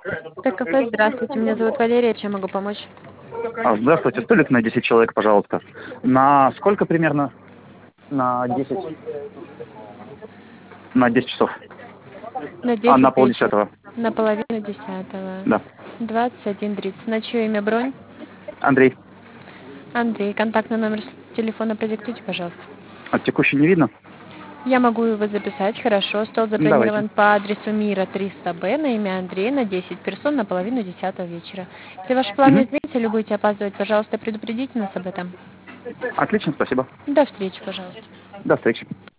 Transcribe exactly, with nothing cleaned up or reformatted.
Так, кафе, здравствуйте, меня зовут Валерия, чем могу помочь? А, Здравствуйте, столик на десять человек, пожалуйста. На сколько примерно? На десять. На десять часов. На А, на десять вечера, полдесятого. на половину десятого, Да. двадцать один тридцать. На чье имя бронь? Андрей, Андрей, контактный номер с- телефона продиктуйте, пожалуйста. а текущий не видно? Я могу его записать, хорошо. Стол Ну, давайте. забронирован по адресу Мира триста Б на имя Андрея на десять персон на половину десятого вечера. Если ваши планы Мгм. изменятся или будете опаздывать, пожалуйста, предупредите нас об этом. Отлично, спасибо. До встречи, пожалуйста. До встречи.